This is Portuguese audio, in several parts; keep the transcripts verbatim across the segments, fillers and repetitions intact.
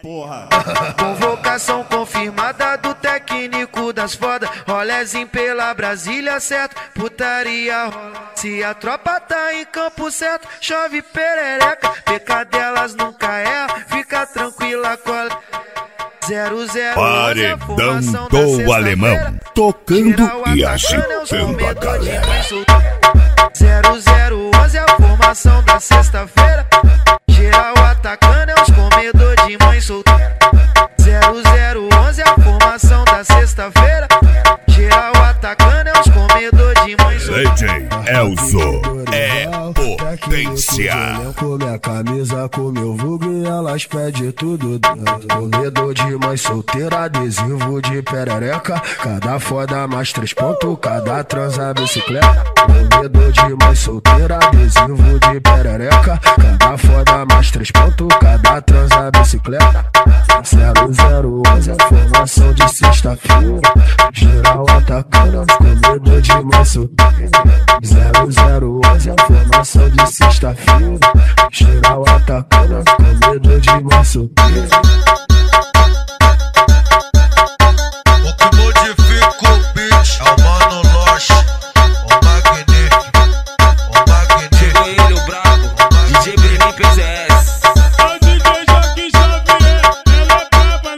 porra. Convocação confirmada do técnico das foda. Rolezinho pela Brasília, certo? Putaria rola. Se a tropa tá em campo certo, chove perereca. Pecadelas nunca erra, fica tranquila, cola. Zero, zero, Paredão do Alemão, tocando e agitando a galera. Zero, zero, onze é a formação da sexta-feira. Geral atacando é os comedor de mãe solteira. Zero, zero, onze é a formação da sexta-feira. Geral atacando é os comedor de mãe solteira. D J Elzo é potência. Com minha camisa, com meu vulgo e elas pedem tudo. Comedor de mãe solteira, adesivo de perereca. Cada foda mais três pontos, cada transa bicicleta. Comedor de mãe solteira, adesivo de perereca. Cada foda mais três pontos, cada transa bicicleta. Zero, zero, onze é a formação de sexta-feira. Geral atacando, comedor de mãe solteira. Zero, zero, onze é a formação de sexta-feira. Geral atacando, comedor de mãe solteira. O que modifica o beat é o Mano Loche, o magnífico, o magnífico. Chegou ele, o brabo, D J Brenin P Z S. O D J Joaquim Xavier, ela é braba,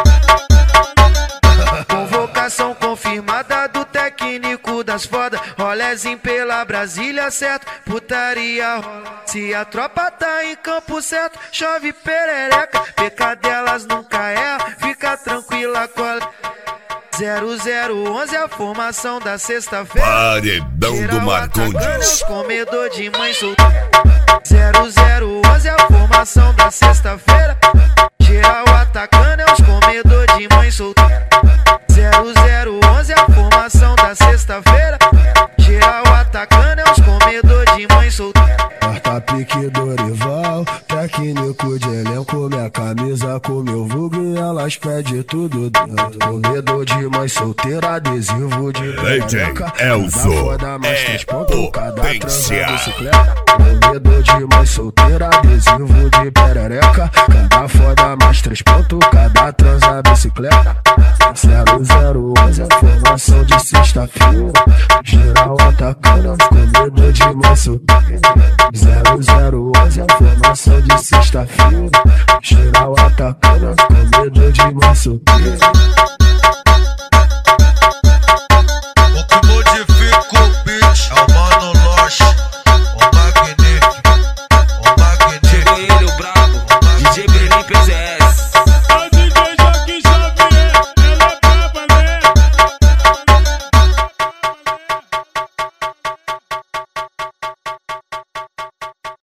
né? Convocação confirmada do técnico das foda. Rolezinho pela Brasília, certo? Putaria rola. Se a tropa tá em campo certo, chove perereca. Pecadelas nunca erra, fica tranquila, cola. Zero, zero, onze é a formação da sexta-feira. Paredão do Marcondes, comedor de mãe solteira. Zero, zero, onze é a formação da sexta-feira. Geral atacando é os comedor de mãe solteira. Zero, zero, onze é a formação da sexta-feira. Geral atacando é os comedor de mãe solteira. Quarta pique Dorival, técnico de elenco. Minha camisa com meu vulgo e elas pedem tudo. Comedor de mãe solteira, adesivo de D J Elzo é potência. Comedor de mãe solteira, adesivo de perereca. Cada foda mais três pontos, cada transa bicicleta. Zero, zero, onze é a formação de sexta-feira. Geral atacando, comedor de mãe solteira. Zero, zero, onze é a formação de sexta-feira. Geral atacando, comedor de mãe solteira.